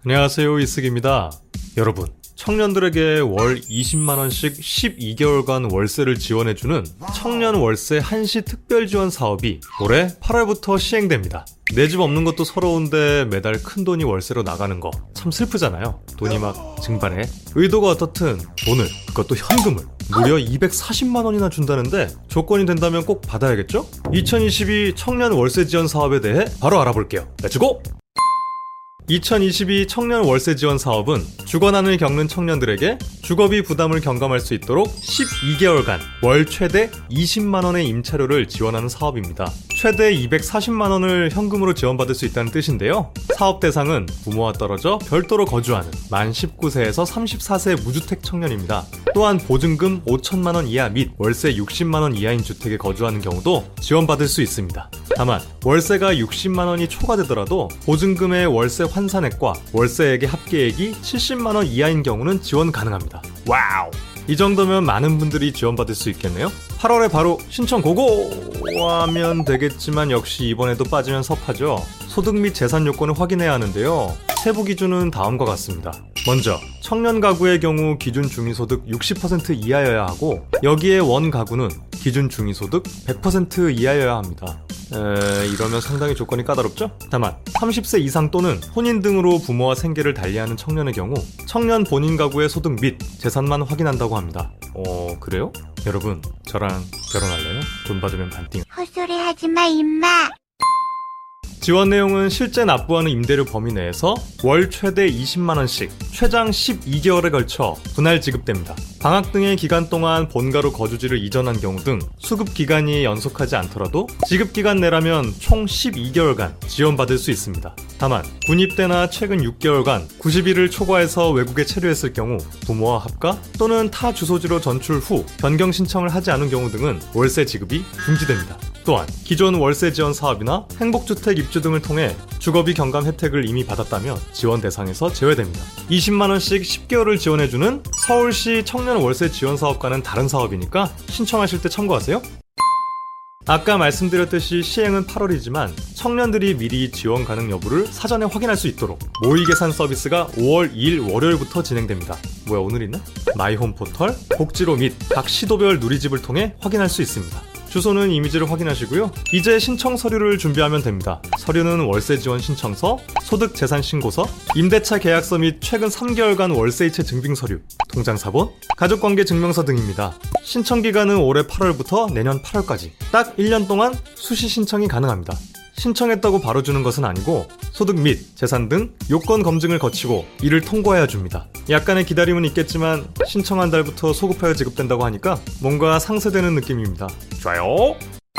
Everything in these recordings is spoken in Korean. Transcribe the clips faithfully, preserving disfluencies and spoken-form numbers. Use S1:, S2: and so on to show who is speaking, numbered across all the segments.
S1: 안녕하세요, 이승입니다. 여러분, 청년들에게 월 이십만 원씩 십이 개월간 월세를 지원해주는 청년 월세 한시 특별 지원 사업이 올해 팔월부터 시행됩니다. 내 집 없는 것도 서러운데 매달 큰돈이 월세로 나가는 거 참 슬프잖아요. 돈이 막 증발해. 의도가 어떻든 돈을, 그것도 현금을 무려 이백사십만 원이나 준다는데 조건이 된다면 꼭 받아야겠죠? 이천이십이 청년 월세 지원 사업에 대해 바로 알아볼게요. 렛츠고! 이천이십이 청년 월세 지원 사업은 주거난을 겪는 청년들에게 주거비 부담을 경감할 수 있도록 십이 개월간 월 최대 이십만 원의 임차료를 지원하는 사업입니다. 최대 이백사십만 원을 현금으로 지원받을 수 있다는 뜻인데요. 사업 대상은 부모와 떨어져 별도로 거주하는 만 십구 세에서 삼십사 세 무주택 청년입니다. 또한 보증금 오천만 원 이하 및 월세 육십만 원 이하인 주택에 거주하는 경우도 지원받을 수 있습니다. 다만 월세가 육십만 원이 초과되더라도 보증금의 월세 환산액과 월세액의 합계액이 칠십만 원 이하인 경우는 지원 가능합니다. 와우! 이 정도면 많은 분들이 지원받을 수 있겠네요? 팔월에 바로 신청 고고! 하면 되겠지만 역시 이번에도 빠지면 섭하죠. 소득 및 재산 요건을 확인해야 하는데요. 세부 기준은 다음과 같습니다. 먼저 청년 가구의 경우 기준 중위소득 육십 퍼센트 이하여야 하고, 여기에 원 가구는 기준 중위소득 백 퍼센트 이하여야 합니다. 에... 이러면 상당히 조건이 까다롭죠? 다만 삼십 세 이상 또는 혼인 등으로 부모와 생계를 달리하는 청년의 경우 청년 본인 가구의 소득 및 재산만 확인한다고 합니다. 어... 그래요? 여러분, 저랑 결혼할래요? 돈 받으면 반띵.
S2: 헛소리 하지마 임마.
S1: 지원 내용은 실제 납부하는 임대료 범위 내에서 월 최대 이십만 원씩 최장 십이 개월에 걸쳐 분할 지급됩니다. 방학 등의 기간 동안 본가로 거주지를 이전한 경우 등 수급 기간이 연속하지 않더라도 지급 기간 내라면 총 십이 개월간 지원받을 수 있습니다. 다만 군입대나 최근 육 개월간 구십 일을 초과해서 외국에 체류했을 경우 부모와 합가 또는 타 주소지로 전출 후 변경 신청을 하지 않은 경우 등은 월세 지급이 중지됩니다. 또한 기존 월세 지원 사업이나 행복주택 입주 등을 통해 주거비 경감 혜택을 이미 받았다면 지원 대상에서 제외됩니다. 이십만 원씩 십 개월을 지원해주는 서울시 청년 월세 지원 사업과는 다른 사업이니까 신청하실 때 참고하세요. 아까 말씀드렸듯이 시행은 팔월이지만 청년들이 미리 지원 가능 여부를 사전에 확인할 수 있도록 모의 계산 서비스가 오월 이일 월요일부터 진행됩니다. 뭐야, 오늘 있나? 마이홈 포털, 복지로 및 각 시도별 누리집을 통해 확인할 수 있습니다. 주소는 이미지를 확인하시고요. 이제 신청 서류를 준비하면 됩니다. 서류는 월세 지원 신청서, 소득 재산 신고서, 임대차 계약서 및 최근 삼 개월간 월세이체 증빙 서류, 통장 사본, 가족관계 증명서 등입니다. 신청 기간은 올해 팔월부터 내년 팔월까지 딱 일 년 동안 수시 신청이 가능합니다. 신청했다고 바로 주는 것은 아니고 소득 및 재산 등 요건 검증을 거치고 이를 통과해야 줍니다. 약간의 기다림은 있겠지만 신청한 달부터 소급하여 지급된다고 하니까 뭔가 상쇄되는 느낌입니다. 좋아요!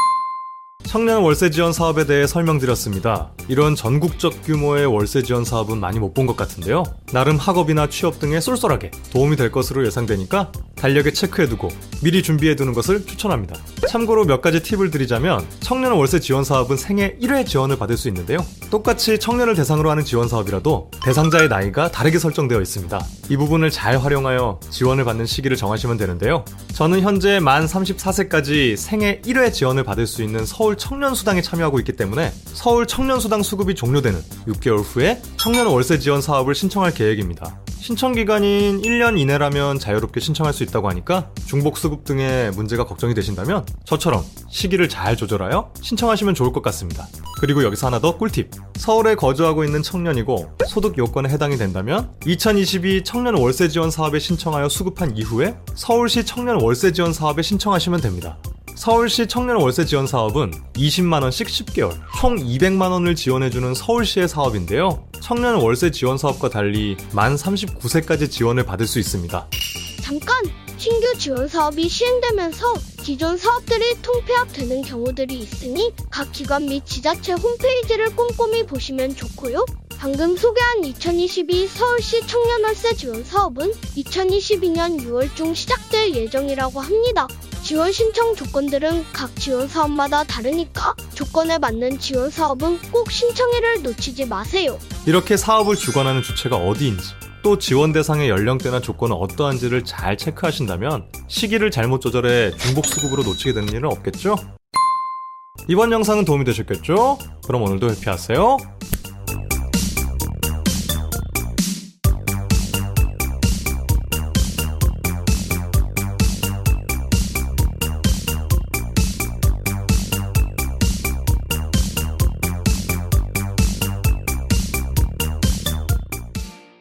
S1: 청년 월세 지원 사업에 대해 설명드렸습니다. 이런 전국적 규모의 월세 지원 사업은 많이 못 본 것 같은데요. 나름 학업이나 취업 등에 쏠쏠하게 도움이 될 것으로 예상되니까 달력에 체크해두고 미리 준비해두는 것을 추천합니다. 참고로 몇 가지 팁을 드리자면 청년 월세 지원 사업은 생애 일 회 지원을 받을 수 있는데요. 똑같이 청년을 대상으로 하는 지원 사업이라도 대상자의 나이가 다르게 설정되어 있습니다. 이 부분을 잘 활용하여 지원을 받는 시기를 정하시면 되는데요. 저는 현재 만 삼십사 세까지 생애 일 회 지원을 받을 수 있는 서울 청년수당에 참여하고 있기 때문에 서울 청년수당 수급이 종료되는 육 개월 후에 청년 월세 지원 사업을 신청할 계획입니다. 신청 기간인 일 년 이내라면 자유롭게 신청할 수 있다고 하니까 중복 수급 등의 문제가 걱정이 되신다면 저처럼 시기를 잘 조절하여 신청하시면 좋을 것 같습니다. 그리고 여기서 하나 더 꿀팁. 서울에 거주하고 있는 청년이고 소득 요건에 해당이 된다면 이천이십이 청년 월세 지원 사업에 신청하여 수급한 이후에 서울시 청년 월세 지원 사업에 신청하시면 됩니다. 서울시 청년 월세 지원 사업은 이십만 원씩 십 개월, 총 이백만 원을 지원해주는 서울시의 사업인데요. 청년 월세 지원 사업과 달리 만 삼십구 세까지 지원을 받을 수 있습니다.
S2: 잠깐! 신규 지원 사업이 시행되면서 기존 사업들이 통폐합되는 경우들이 있으니 각 기관 및 지자체 홈페이지를 꼼꼼히 보시면 좋고요. 방금 소개한 이천이십이 서울시 청년월세 지원 사업은 이천이십이 년 유월 중 시작될 예정이라고 합니다. 지원 신청 조건들은 각 지원 사업마다 다르니까 조건에 맞는 지원 사업은 꼭 신청일을 놓치지 마세요.
S1: 이렇게 사업을 주관하는 주체가 어디인지, 또 지원 대상의 연령대나 조건은 어떠한지를 잘 체크하신다면 시기를 잘못 조절해 중복 수급으로 놓치게 되는 일은 없겠죠? 이번 영상은 도움이 되셨겠죠? 그럼 오늘도 해피하세요.